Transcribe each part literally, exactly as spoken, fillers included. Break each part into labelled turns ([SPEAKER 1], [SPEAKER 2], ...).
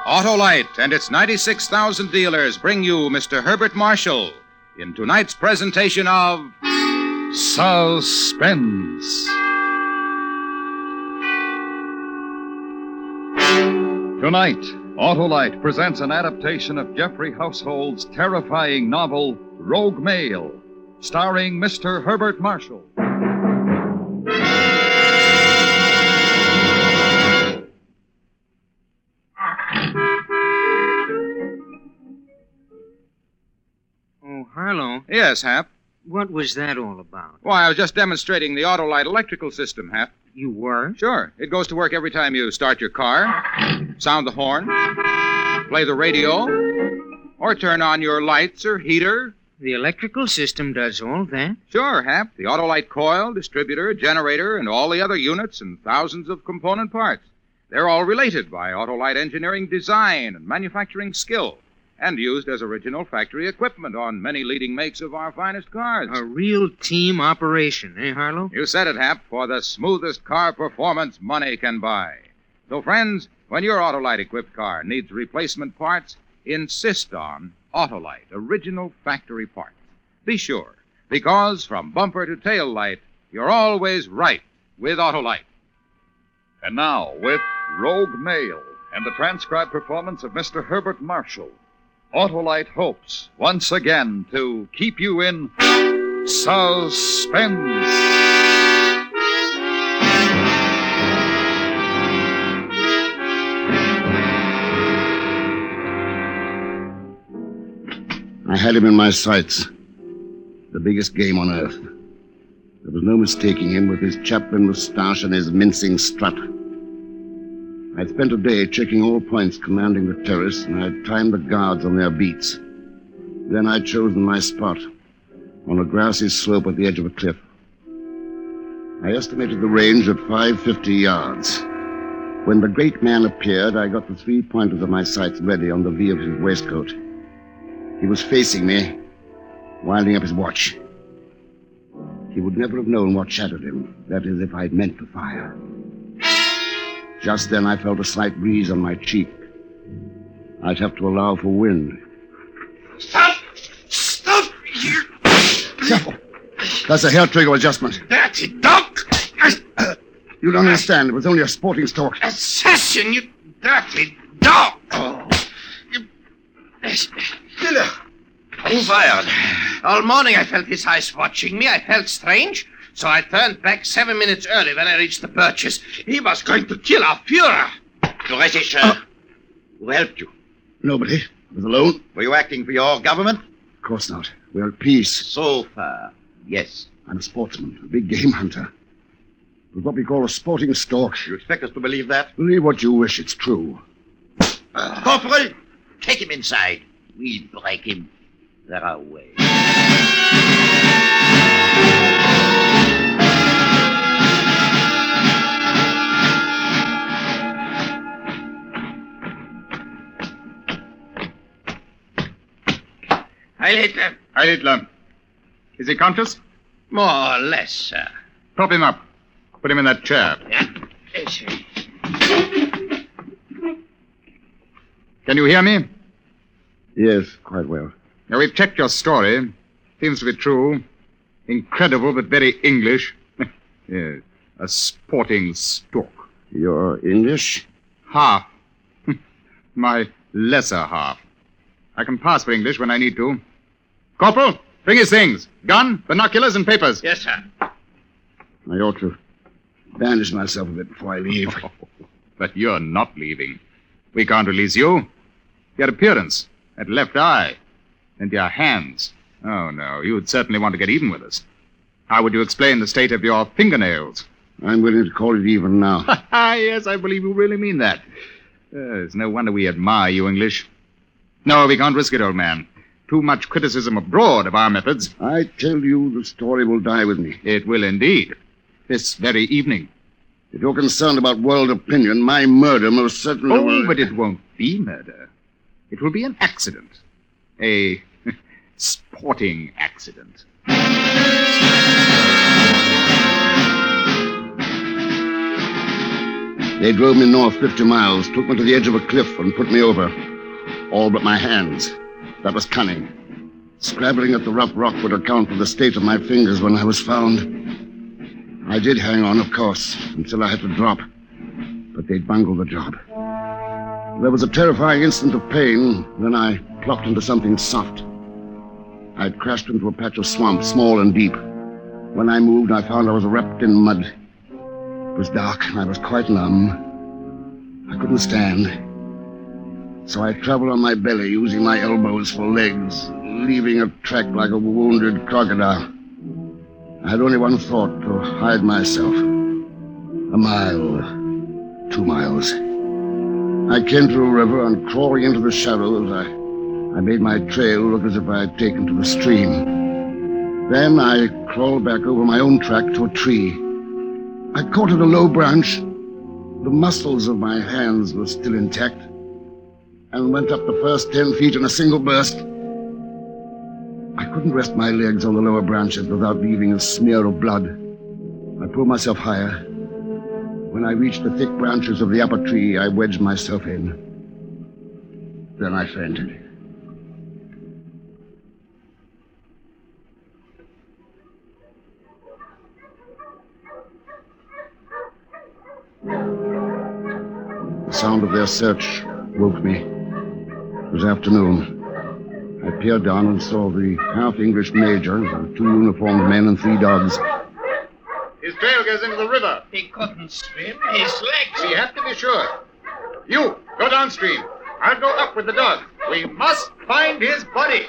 [SPEAKER 1] Autolite and its ninety-six thousand dealers bring you Mister Herbert Marshall in tonight's presentation of
[SPEAKER 2] Suspense. Tonight, Autolite presents an adaptation of Jeffrey Household's terrifying novel, Rogue Mail, starring Mister Herbert Marshall.
[SPEAKER 3] Oh, Harlow.
[SPEAKER 1] Yes, Hap.
[SPEAKER 3] What was that all about?
[SPEAKER 1] Why, I was just demonstrating the Autolite electrical system, Hap.
[SPEAKER 3] You were?
[SPEAKER 1] Sure. It goes to work every time you start your car, sound the horn, play the radio, or turn on your lights or heater.
[SPEAKER 3] The electrical system does all that?
[SPEAKER 1] Sure, Hap. The Autolite coil, distributor, generator, and all the other units and thousands of component parts. They're all related by Autolite engineering design and manufacturing skill, and used as original factory equipment on many leading makes of our finest cars.
[SPEAKER 3] A real team operation, eh, Harlow?
[SPEAKER 1] You said it, Hap, for the smoothest car performance money can buy. So, friends, when your Autolite-equipped car needs replacement parts, insist on Autolite, original factory parts. Be sure, because from bumper to tail light, you're always right with Autolite.
[SPEAKER 2] And now, with Rogue Mail and the transcribed performance of Mister Herbert Marshall, Autolite hopes once again to keep you in suspense.
[SPEAKER 4] I had him in my sights. The biggest game on earth. There was no mistaking him with his Chaplin moustache and his mincing strut. I'd spent a day checking all points commanding the terrace, and I'd timed the guards on their beats. Then I'd chosen my spot, on a grassy slope at the edge of a cliff. I estimated the range at five hundred fifty yards. When the great man appeared, I got the three pointers of my sights ready on the V of his waistcoat. He was facing me, winding up his watch. He would never have known what shadowed him, that is, if I'd meant to fire. Just then, I felt a slight breeze on my cheek. I'd have to allow for wind.
[SPEAKER 5] Stop! Stop! You...
[SPEAKER 4] Careful. That's a hair trigger adjustment.
[SPEAKER 5] Dirty dog!
[SPEAKER 4] You don't understand. It was only a sporting stalk.
[SPEAKER 5] Assassin, you dirty dog! Oh. You... Killer! Who fired? All morning I felt his eyes watching me. I felt strange. So I turned back seven minutes early when I reached the Birches. He was going to kill our Führer.
[SPEAKER 6] You ready, sir? Uh, Who helped you?
[SPEAKER 4] Nobody. I was alone.
[SPEAKER 6] Were you acting for your government?
[SPEAKER 4] Of course not. We're at peace.
[SPEAKER 6] So far, yes.
[SPEAKER 4] I'm a sportsman, a big game hunter. It was what we call a sporting stalk.
[SPEAKER 6] You expect us to believe that?
[SPEAKER 4] Believe what you wish. It's true.
[SPEAKER 6] Uh, Corporal, take him inside. We'll break him. There are ways.
[SPEAKER 5] Heil Hitler.
[SPEAKER 1] Heil Hitler. Is he conscious?
[SPEAKER 5] More or less, sir.
[SPEAKER 1] Prop him up. Put him in that chair.
[SPEAKER 5] Yeah? Yes, sir.
[SPEAKER 1] Can you hear me?
[SPEAKER 4] Yes, quite well.
[SPEAKER 1] Now, we've checked your story. Seems to be true. Incredible, but very English. Yes, a sporting stalk.
[SPEAKER 4] You're English?
[SPEAKER 1] Half. My lesser half. I can pass for English when I need to. Corporal, bring his things. Gun, binoculars, and papers.
[SPEAKER 5] Yes, sir.
[SPEAKER 4] I ought to bandage myself a bit before I leave.
[SPEAKER 1] Oh, but you're not leaving. We can't release you. Your appearance, that left eye, and your hands. Oh, no, you'd certainly want to get even with us. How would you explain the state of your fingernails?
[SPEAKER 4] I'm willing to call it even now.
[SPEAKER 1] Yes, I believe you really mean that. Uh, it's no wonder we admire you English. No, we can't risk it, old man. Too much criticism abroad of our methods.
[SPEAKER 4] I tell you, the story will die with me.
[SPEAKER 1] It will indeed. This very evening.
[SPEAKER 4] If you're concerned about world opinion, my murder most certainly
[SPEAKER 1] Oh,
[SPEAKER 4] will...
[SPEAKER 1] but it won't be murder. It will be an accident. A sporting accident.
[SPEAKER 4] They drove me north fifty miles, took me to the edge of a cliff, and put me over. All but my hands. That was cunning. Scrabbling at the rough rock would account for the state of my fingers when I was found. I did hang on, of course, until I had to drop. But they'd bungled the job. There was a terrifying instant of pain, then I plopped into something soft. I'd crashed into a patch of swamp, small and deep. When I moved, I found I was wrapped in mud. It was dark, and I was quite numb. I couldn't stand. So I traveled on my belly, using my elbows for legs, leaving a track like a wounded crocodile. I had only one thought, to hide myself. A mile, two miles. I came to a river, and crawling into the shadows, I, I made my trail look as if I had taken to the stream. Then I crawled back over my own track to a tree. I caught at a low branch. The muscles of my hands were still intact, and went up the first ten feet in a single burst. I couldn't rest my legs on the lower branches without leaving a smear of blood. I pulled myself higher. When I reached the thick branches of the upper tree, I wedged myself in. Then I fainted. The sound of their search woke me. It was afternoon. I peered down and saw the half-English major, two uniformed men and three dogs.
[SPEAKER 7] His trail goes into the river.
[SPEAKER 5] He couldn't swim. His legs...
[SPEAKER 7] We have to be sure. You, go downstream. I'll go up with the dog. We must find his body.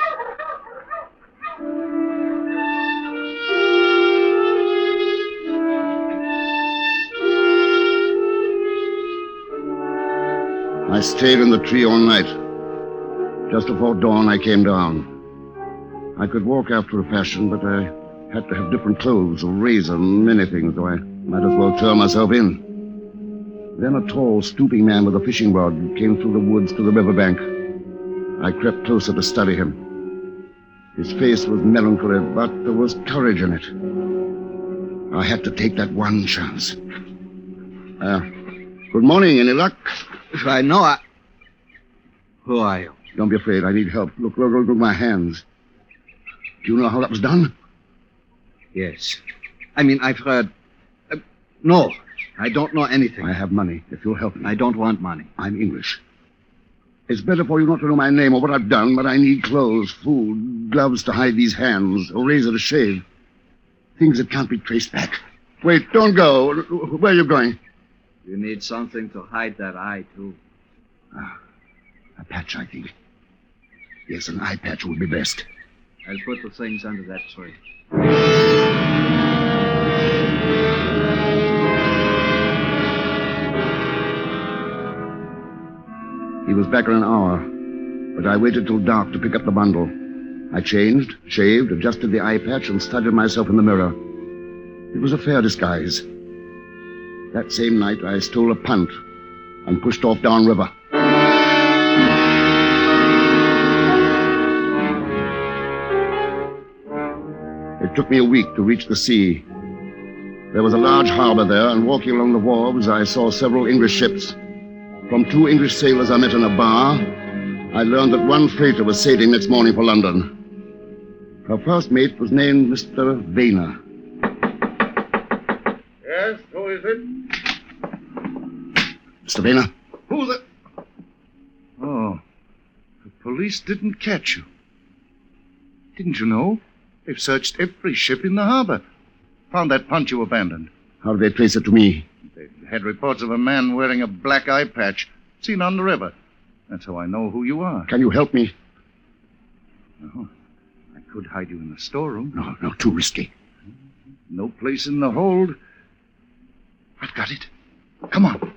[SPEAKER 4] I stayed in the tree all night. Just before dawn, I came down. I could walk after a fashion, but I had to have different clothes, a razor, many things, so I might as well turn myself in. Then a tall, stooping man with a fishing rod came through the woods to the riverbank. I crept closer to study him. His face was melancholy, but there was courage in it. I had to take that one chance. Uh, good morning. Any luck?
[SPEAKER 3] If I know I... Who are you?
[SPEAKER 4] Don't be afraid. I need help. Look, look, look at my hands. Do you know how that was done?
[SPEAKER 3] Yes. I mean, I've heard... Uh, no, I don't know anything.
[SPEAKER 4] I have money, if you'll help me.
[SPEAKER 3] I don't want money.
[SPEAKER 4] I'm English. It's better for you not to know my name or what I've done, but I need clothes, food, gloves to hide these hands, a razor to shave. Things that can't be traced back. Wait, don't go. Where are you going?
[SPEAKER 3] You need something to hide that eye, too.
[SPEAKER 4] Ah, a patch, I think. Yes, an eye patch would be best.
[SPEAKER 3] I'll put the things under that tree.
[SPEAKER 4] He was back in an hour, but I waited till dark to pick up the bundle. I changed, shaved, adjusted the eye patch, and studied myself in the mirror. It was a fair disguise. That same night, I stole a punt and pushed off downriver. It took me a week to reach the sea. There was a large harbor there, and walking along the wharves, I saw several English ships. From two English sailors I met in a bar, I learned that one freighter was sailing next morning for London. Her first mate was named Mister Vayner.
[SPEAKER 7] Yes, who is it?
[SPEAKER 4] Mister Vayner?
[SPEAKER 7] Who the... Oh, the police didn't catch you. Didn't you know? They've searched every ship in the harbor. Found that punt you abandoned.
[SPEAKER 4] How did they trace it to me?
[SPEAKER 7] They had reports of a man wearing a black eye patch seen on the river. That's how I know who you are.
[SPEAKER 4] Can you help me?
[SPEAKER 7] No, I could hide you in the storeroom.
[SPEAKER 4] No, no, too risky.
[SPEAKER 7] No place in the hold. I've got it. Come on.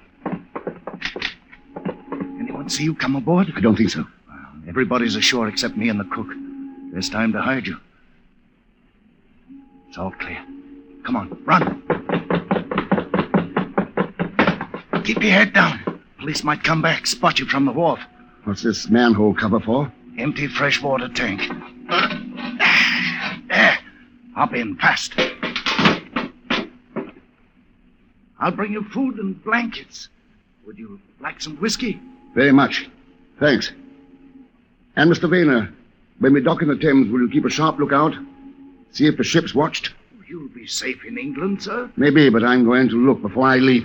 [SPEAKER 7] Anyone see you come aboard?
[SPEAKER 4] I don't think so.
[SPEAKER 7] Well, everybody's ashore except me and the cook. There's time to hide you. It's all clear. Come on, run. Keep your head down. Police might come back, spot you from the wharf.
[SPEAKER 4] What's this manhole cover for?
[SPEAKER 7] Empty freshwater tank. There. Hop in, fast. I'll bring you food and blankets. Would you like some whiskey?
[SPEAKER 4] Very much. Thanks. And, Mister Vayner, when we dock in the Thames, will you keep a sharp lookout? See if the ship's watched?
[SPEAKER 7] You'll be safe in England, sir.
[SPEAKER 4] Maybe, but I'm going to look before I leave.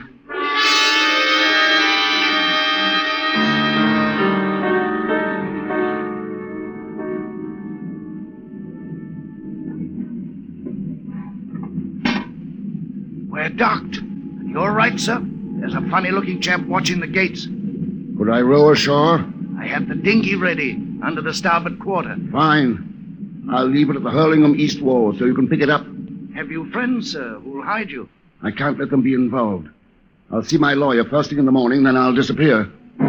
[SPEAKER 7] We're docked. You're right, sir. There's a funny-looking chap watching the gates.
[SPEAKER 4] Could I row ashore?
[SPEAKER 7] I have the dinghy ready, under the starboard quarter.
[SPEAKER 4] Fine. I'll leave it at the Hurlingham east wall so you can pick it up.
[SPEAKER 7] Have you friends, sir, who'll hide you?
[SPEAKER 4] I can't let them be involved. I'll see my lawyer first thing in the morning, then I'll disappear.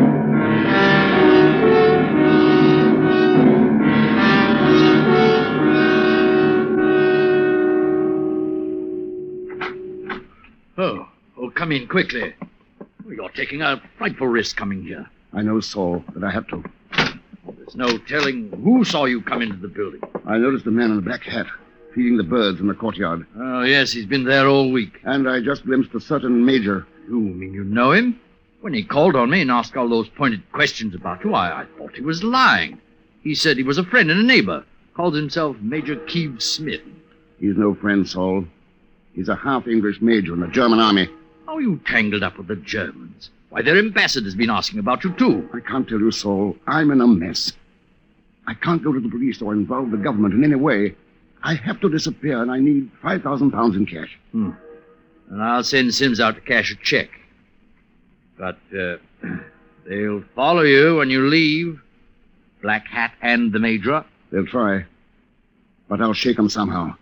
[SPEAKER 8] Oh, oh, come in quickly. Oh, you're taking a frightful risk coming here.
[SPEAKER 4] I know, Saul, but I have to.
[SPEAKER 8] There's no telling who saw you come into the building.
[SPEAKER 4] I noticed a man in a black hat feeding the birds in the courtyard.
[SPEAKER 8] Oh, yes, he's been there all week.
[SPEAKER 4] And I just glimpsed a certain major.
[SPEAKER 8] You mean you know him? When he called on me and asked all those pointed questions about you, I, I thought he was lying. He said he was a friend and a neighbor. Called himself Major Keeve Smith.
[SPEAKER 4] He's no friend, Saul. He's a half-English major in the German army.
[SPEAKER 8] How are you tangled up with the Germans? Why, their ambassador's been asking about you, too.
[SPEAKER 4] I can't tell you, Saul. I'm in a mess. I can't go to the police or involve the government in any way. I have to disappear, and I need five thousand pounds in cash.
[SPEAKER 8] Hmm. And I'll send Sims out to cash a check. But uh, they'll follow you when you leave. Black Hat and the Major.
[SPEAKER 4] They'll try. But I'll shake them somehow.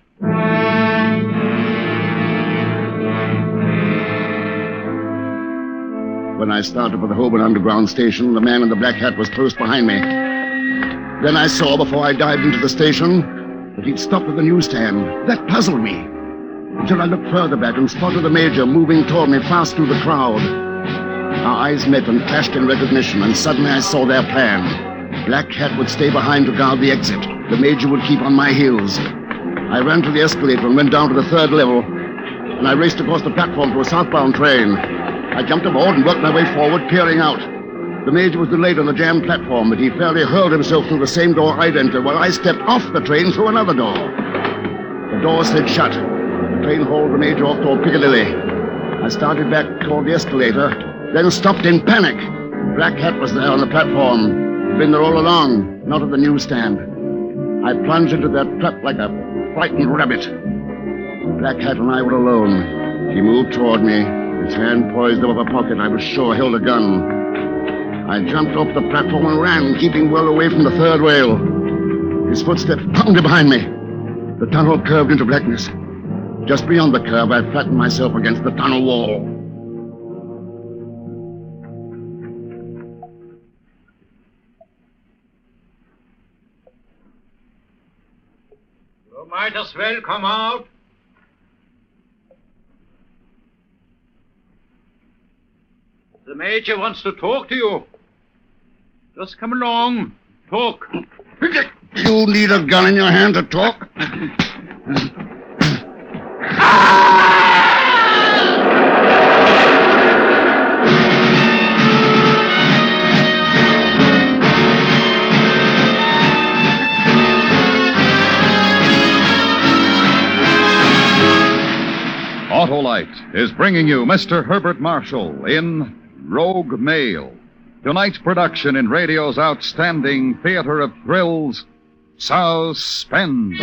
[SPEAKER 4] When I started for the Holborn Underground Station, the man in the black hat was close behind me. Then I saw, before I dived into the station, that he'd stopped at the newsstand. That puzzled me, until I looked further back and spotted the Major moving toward me fast through the crowd. Our eyes met and flashed in recognition, and suddenly I saw their plan. Black Hat would stay behind to guard the exit. The Major would keep on my heels. I ran to the escalator and went down to the third level, and I raced across the platform to a southbound train. I jumped aboard and worked my way forward, peering out. The Major was delayed on the jammed platform, but he fairly hurled himself through the same door I'd entered while I stepped off the train through another door. The door slid shut. The train hauled the Major off toward Piccadilly. I started back toward the escalator, then stopped in panic. Black Hat was there on the platform. He'd been there all along, not at the newsstand. I plunged into that trap like a frightened rabbit. Black Hat and I were alone. He moved toward me. His hand poised above a pocket I was sure held a gun. I jumped off the platform and ran, keeping well away from the third rail. His footsteps pounded behind me. The tunnel curved into blackness. Just beyond the curve, I flattened myself against the tunnel wall.
[SPEAKER 5] You might as well come out. The Major wants to talk to you. Just come along. Talk.
[SPEAKER 4] You need a gun in your hand to talk?
[SPEAKER 2] Autolite is bringing you Mister Herbert Marshall in Rogue Mail. Tonight's production in radio's outstanding theater of thrills, Suspense.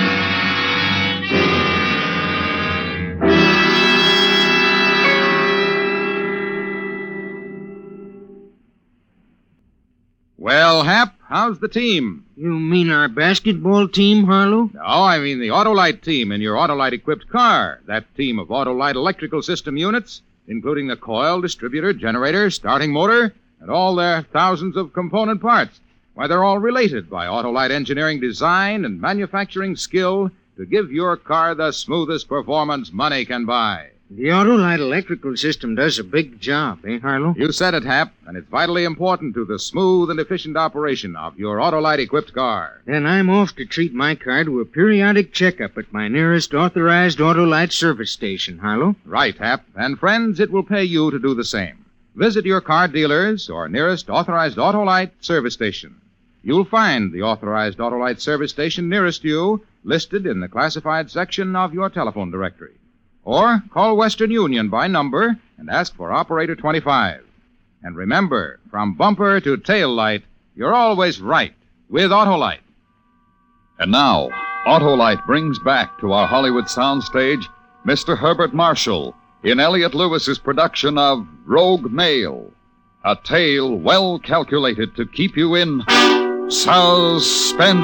[SPEAKER 1] Well, Hap, how's the team?
[SPEAKER 3] You mean our basketball team, Harlow?
[SPEAKER 1] No, I mean the Autolite team in your Autolite-equipped car. That team of Autolite electrical system units, including the coil, distributor, generator, starting motor, and all their thousands of component parts. Why, they're all related by Autolite engineering design and manufacturing skill to give your car the smoothest performance money can buy.
[SPEAKER 3] The Autolite electrical system does a big job, eh, Harlow?
[SPEAKER 1] You said it, Hap, and it's vitally important to the smooth and efficient operation of your Autolite-equipped car.
[SPEAKER 3] Then I'm off to treat my car to a periodic checkup at my nearest authorized Autolite service station, Harlow.
[SPEAKER 1] Right, Hap, and friends, it will pay you to do the same. Visit your car dealers or nearest authorized Autolite service station. You'll find the authorized Autolite service station nearest you listed in the classified section of your telephone directory. Or call Western Union by number and ask for Operator twenty-five. And remember, from bumper to tail light, you're always right with Autolite.
[SPEAKER 2] And now, Autolite brings back to our Hollywood soundstage Mister Herbert Marshall in Elliot Lewis's production of Rogue Mail, a tale well calculated to keep you in suspense.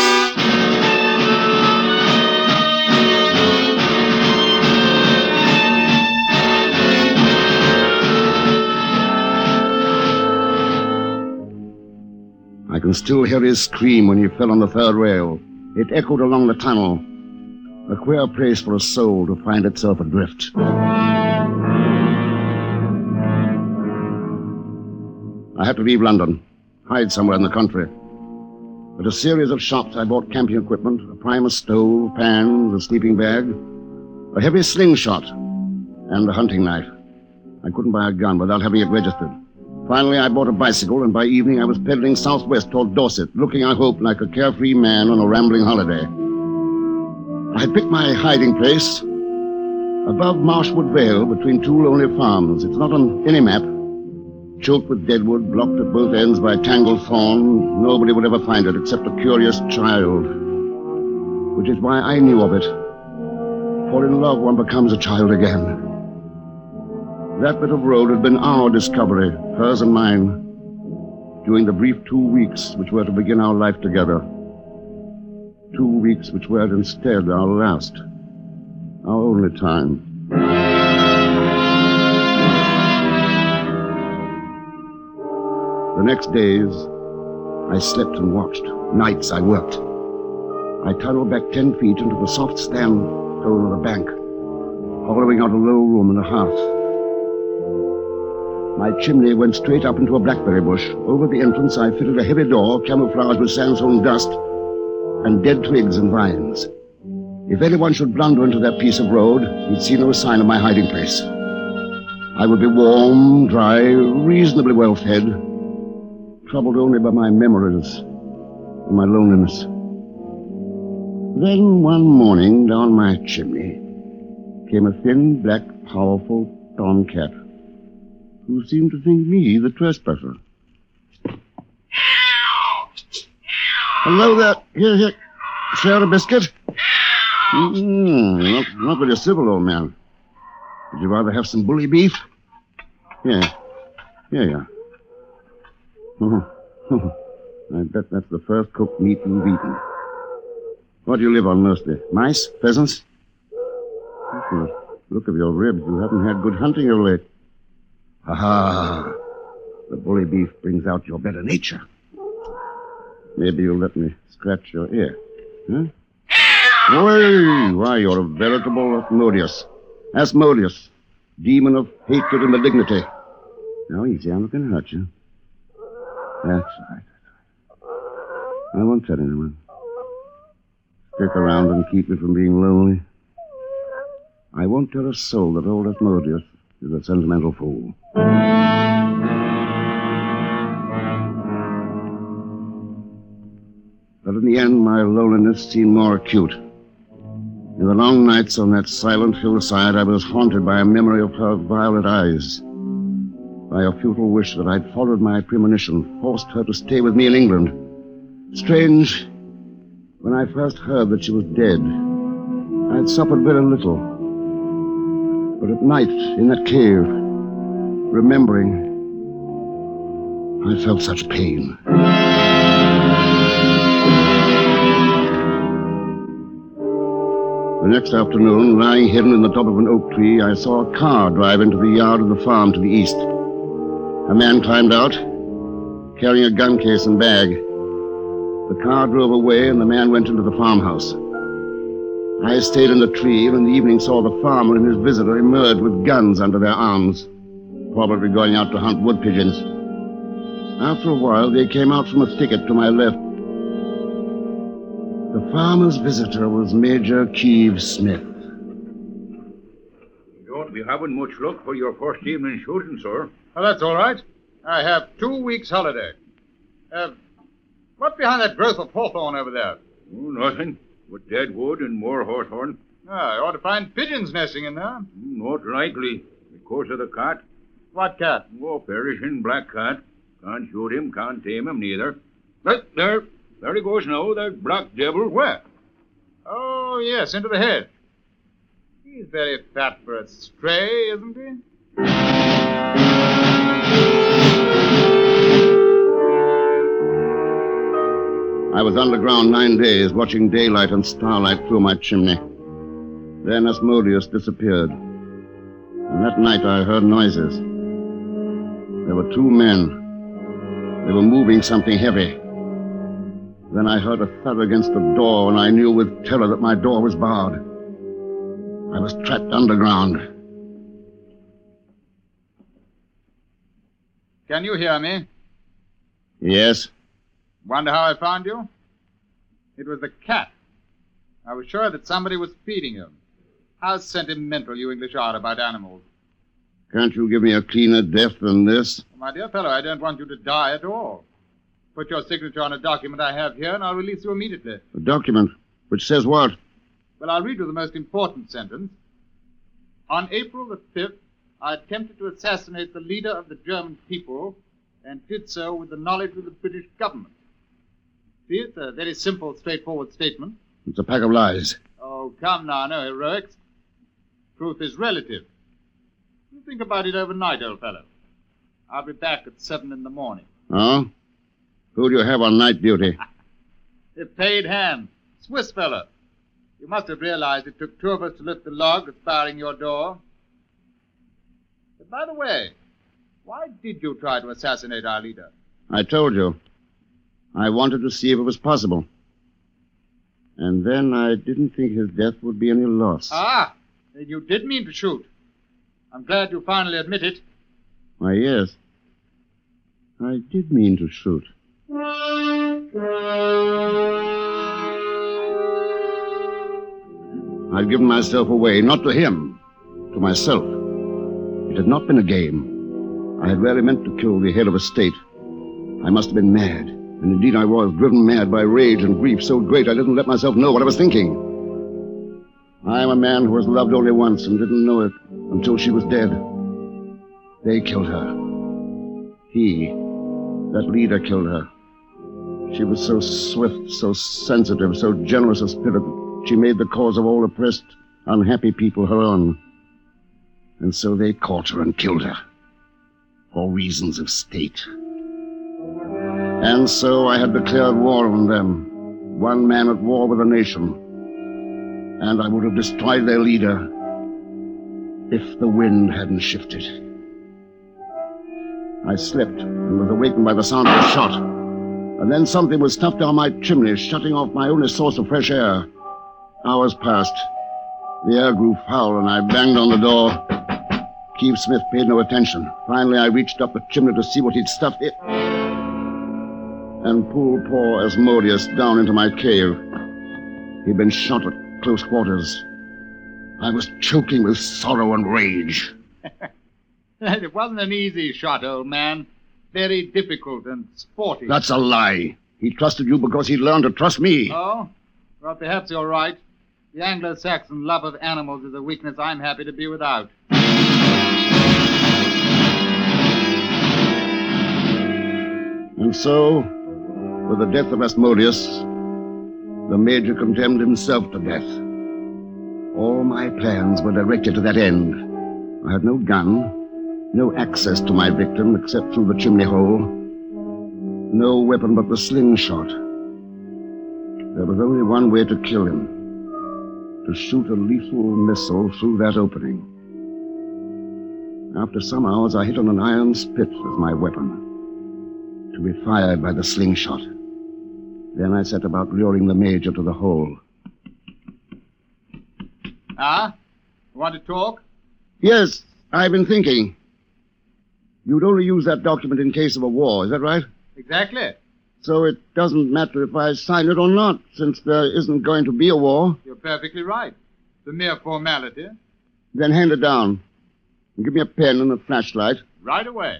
[SPEAKER 4] I can still hear his scream when he fell on the third rail. It echoed along the tunnel. A queer place for a soul to find itself adrift. I had to leave London, hide somewhere in the country. At a series of shops, I bought camping equipment, a Primus stove, pans, a sleeping bag, a heavy slingshot, and a hunting knife. I couldn't buy a gun without having it registered. Finally, I bought a bicycle, and by evening I was pedaling southwest toward Dorset, looking, I hope, like a carefree man on a rambling holiday. I had picked my hiding place above Marshwood Vale between two lonely farms. It's not on any map. Choked with deadwood, blocked at both ends by tangled thorn, nobody would ever find it except a curious child. Which is why I knew of it. For in love one becomes a child again. That bit of road had been our discovery, hers and mine, during the brief two weeks which were to begin our life together. Two weeks which were instead our last, our only time. The next days, I slept and watched. Nights I worked. I tunneled back ten feet into the soft sandstone of the bank, hollowing out a low room and a hearth. My chimney went straight up into a blackberry bush. Over the entrance, I fitted a heavy door camouflaged with sandstone dust and dead twigs and vines. If anyone should blunder into that piece of road, he'd see no sign of my hiding place. I would be warm, dry, reasonably well fed, troubled only by my memories and my loneliness. Then one morning, down my chimney, came a thin, black, powerful tomcat who seemed to think me the trespasser. Hello there. Here, here. Share a biscuit? Mm, not, not very civil, old man. Would you rather have some bully beef? Yeah. Yeah, yeah. Oh, I bet that's the first cooked meat you've eaten. What do you live on mostly? Mice? Pheasants? From the look of your ribs, you haven't had good hunting of late. Aha! The bully beef brings out your better nature. Maybe you'll let me scratch your ear. Huh? Why, why, you're a veritable Asmodeus. Asmodeus, demon of hatred and malignity. Now, easy, I'm not going to hurt you. That's right. I won't tell anyone. Stick around and keep me from being lonely. I won't tell a soul that old Asmodeus is a sentimental fool. But in the end, my loneliness seemed more acute. In the long nights on that silent hillside, I was haunted by a memory of her violet eyes, by a futile wish that I'd followed my premonition, forced her to stay with me in England. Strange, when I first heard that she was dead, I'd suffered very little. But at night, in that cave, remembering, I felt such pain. The next afternoon, lying hidden in the top of an oak tree, I saw a car drive into the yard of the farm to the east. A man climbed out, carrying a gun case and bag. The car drove away, and the man went into the farmhouse. I stayed in the tree, and in the evening saw the farmer and his visitor emerge with guns under their arms, probably going out to hunt wood pigeons. After a while, they came out from a thicket to my left. The farmer's visitor was Major Keeve Smith.
[SPEAKER 7] You ought
[SPEAKER 9] we haven't much luck for your first evening shooting, sir.
[SPEAKER 10] Oh, that's all right. I have two weeks' holiday. Uh, what's behind that growth of hawthorn over there?
[SPEAKER 9] Oh, nothing but dead wood and more hawthorn.
[SPEAKER 10] Ah, I ought to find pigeons nesting in there.
[SPEAKER 9] Not likely, because of the cat.
[SPEAKER 10] What cat?
[SPEAKER 9] Oh, perishing black cat. Can't shoot him, can't tame him neither. But there, there he goes now, that black devil.
[SPEAKER 10] Where? Oh, yes, into the hedge. He's very fat for a stray, isn't he?
[SPEAKER 4] I was underground nine days, watching daylight and starlight through my chimney. Then Asmodeus disappeared. And that night I heard noises. There were two men. They were moving something heavy. Then I heard a thud against the door, and I knew with terror that my door was barred. I was trapped underground.
[SPEAKER 10] Can you hear me?
[SPEAKER 4] Yes?
[SPEAKER 10] Wonder how I found you? It was the cat. I was sure that somebody was feeding him. How sentimental you English are about animals.
[SPEAKER 4] Can't you give me a cleaner death than this?
[SPEAKER 10] My dear fellow, I don't want you to die at all. Put your signature on a document I have here, and I'll release you immediately.
[SPEAKER 4] A document? Which says what?
[SPEAKER 10] Well, I'll read you the most important sentence. On April the fifth, I attempted to assassinate the leader of the German people and did so with the knowledge of the British government. See, it's a very simple, straightforward statement.
[SPEAKER 4] It's a pack of lies.
[SPEAKER 10] Oh, come now, no heroics. Truth is relative. You think about it overnight, old fellow. I'll be back at seven in the morning.
[SPEAKER 4] Oh? Who do you have on night duty?
[SPEAKER 10] A paid hand. Swiss fellow. You must have realized it took two of us to lift the log that's barring your door. But by the way, why did you try to assassinate our leader?
[SPEAKER 4] I told you. I wanted to see if it was possible. And then I didn't think his death would be any loss.
[SPEAKER 10] Ah, then you did mean to shoot. I'm glad you finally admit it.
[SPEAKER 4] Why, yes. I did mean to shoot. I'd given myself away, not to him, to myself. It had not been a game. I had really meant to kill the head of a state. I must have been mad, and indeed I was, driven mad by rage and grief so great I didn't let myself know what I was thinking. I am a man who was loved only once and didn't know it until she was dead. They killed her. He, that leader, killed her. She was so swift, so sensitive, so generous of spirit that she made the cause of all oppressed, unhappy people her own. And so they caught her and killed her, for reasons of state. And so I had declared war on them, one man at war with a nation. And I would have destroyed their leader if the wind hadn't shifted. I slept and was awakened by the sound of a shot. And then something was stuffed down my chimney, shutting off my only source of fresh air. Hours passed. The air grew foul, and I banged on the door. Keith Smith paid no attention. Finally, I reached up the chimney to see what he'd stuffed it, and pulled poor Asmodeus down into my cave. He'd been shot at close quarters. I was choking with sorrow and rage.
[SPEAKER 10] It wasn't an easy shot, old man. Very difficult and sporty.
[SPEAKER 4] That's a lie. He trusted you because he'd learned to trust me.
[SPEAKER 10] Oh? Well, perhaps you're right. The Anglo-Saxon love of animals is a weakness I'm happy to be without.
[SPEAKER 4] And so, with the death of Asmodeus, the Major condemned himself to death. All my plans were directed to that end. I had no gun, no access to my victim except through the chimney hole, no weapon but the slingshot. There was only one way to kill him, to shoot a lethal missile through that opening. After some hours, I hit on an iron spit as my weapon, to be fired by the slingshot. Then I set about luring the Major to the hole.
[SPEAKER 10] Ah? You want to talk?
[SPEAKER 4] Yes, I've been thinking. You'd only use that document in case of a war, is that right?
[SPEAKER 10] Exactly.
[SPEAKER 4] So it doesn't matter if I sign it or not, since there isn't going to be a war.
[SPEAKER 10] You're perfectly right. It's a mere formality.
[SPEAKER 4] Then hand it down. Give me a pen and a flashlight.
[SPEAKER 10] Right away.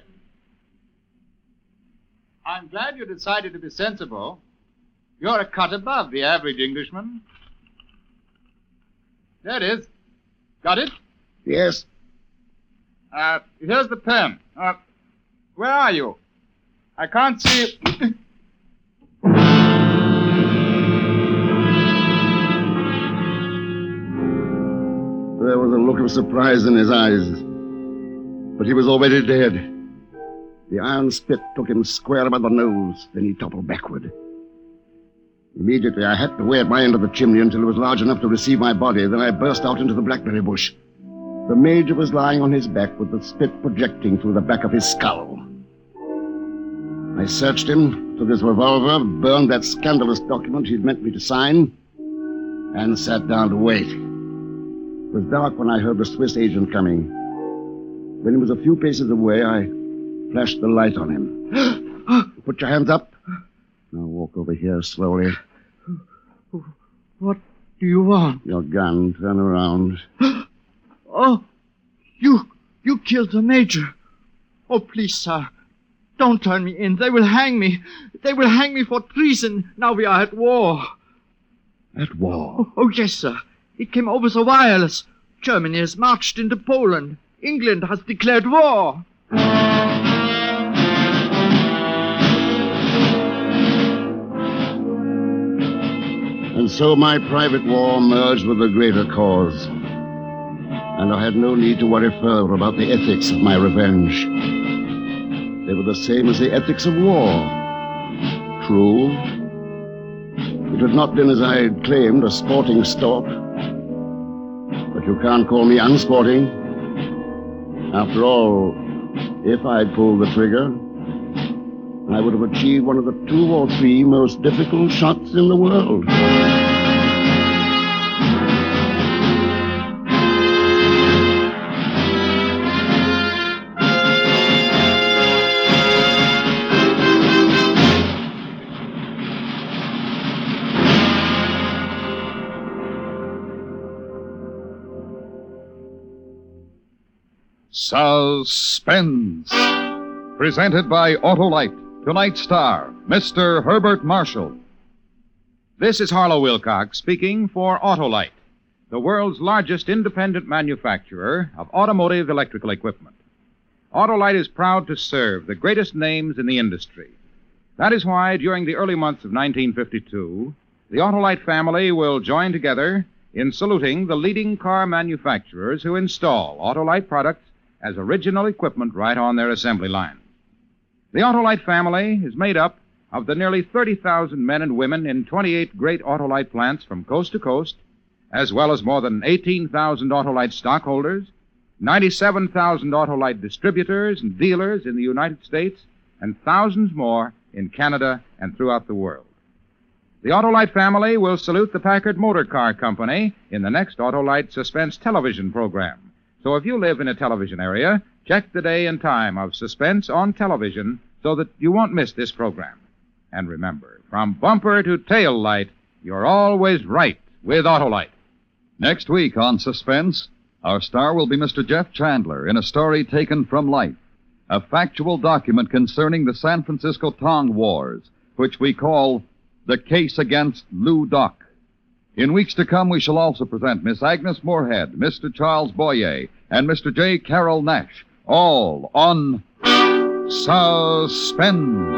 [SPEAKER 10] I'm glad you decided to be sensible. You're a cut above the average Englishman. There it is. Got it?
[SPEAKER 4] Yes.
[SPEAKER 10] Uh, here's the pen. Uh, where are you? I can't see...
[SPEAKER 4] There was a look of surprise in his eyes. But he was already dead. The iron spit took him square by the nose, then he toppled backward. Immediately, I hacked away at my end of the chimney until it was large enough to receive my body. Then I burst out into the blackberry bush. The Major was lying on his back with the spit projecting through the back of his skull. I searched him, took his revolver, burned that scandalous document he'd meant me to sign, and sat down to wait. It was dark when I heard the Swiss agent coming. When he was a few paces away, I flashed the light on him. Put your hands up. Now walk over here slowly.
[SPEAKER 8] What do you want?
[SPEAKER 4] Your gun. Turn around.
[SPEAKER 8] Oh, you, you killed the Major. Oh, please, sir, don't turn me in. They will hang me. They will hang me for treason. Now we are at war.
[SPEAKER 4] At war?
[SPEAKER 8] Oh, oh yes, sir. It came over the wireless. Germany has marched into Poland. England has declared war.
[SPEAKER 4] And so my private war merged with the greater cause. And I had no need to worry further about the ethics of my revenge. They were the same as the ethics of war. True. It had not been, as I had claimed, a sporting sport. But you can't call me unsporting. After all, if I'd pulled the trigger, I would have achieved one of the two or three most difficult shots in the world.
[SPEAKER 2] Suspense. Presented by Autolite. Tonight's star, Mister Herbert Marshall.
[SPEAKER 1] This is Harlow Wilcox speaking for Autolite, the world's largest independent manufacturer of automotive electrical equipment. Autolite is proud to serve the greatest names in the industry. That is why, during the early months of nineteen fifty-two, the Autolite family will join together in saluting the leading car manufacturers who install Autolite products as original equipment right on their assembly line. The Autolite family is made up of the nearly thirty thousand men and women in twenty-eight great Autolite plants from coast to coast, as well as more than eighteen thousand Autolite stockholders, ninety-seven thousand Autolite distributors and dealers in the United States, and thousands more in Canada and throughout the world. The Autolite family will salute the Packard Motor Car Company in the next Autolite Suspense television program. So if you live in a television area, check the day and time of Suspense on television so that you won't miss this program. And remember, from bumper to tail light, you're always right with Autolite.
[SPEAKER 2] Next week on Suspense, our star will be Mister Jeff Chandler in a story taken from life, a factual document concerning the San Francisco Tong Wars, which we call The Case Against Lou Doc. In weeks to come, we shall also present Miss Agnes Moorehead, Mister Charles Boyer, and Mister J. Carroll Nash, all on Suspense.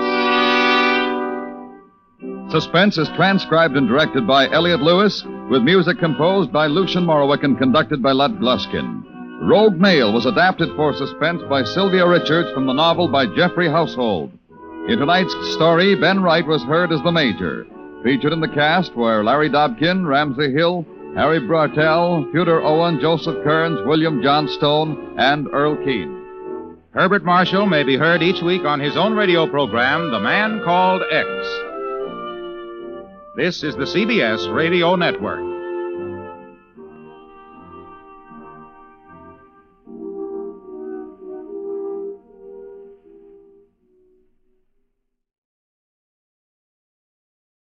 [SPEAKER 2] Suspense is transcribed and directed by Elliot Lewis, with music composed by Lucian Morowick and conducted by Lud Gluskin. Rogue Mail was adapted for Suspense by Sylvia Richards from the novel by Jeffrey Household. In tonight's story, Ben Wright was heard as the Major. Featured in the cast were Larry Dobkin, Ramsey Hill, Harry Bartell, Tudor Owen, Joseph Kearns, William Johnstone, and Earl Keane.
[SPEAKER 1] Herbert Marshall may be heard each week on his own radio program, The Man Called X. This is the C B S Radio Network.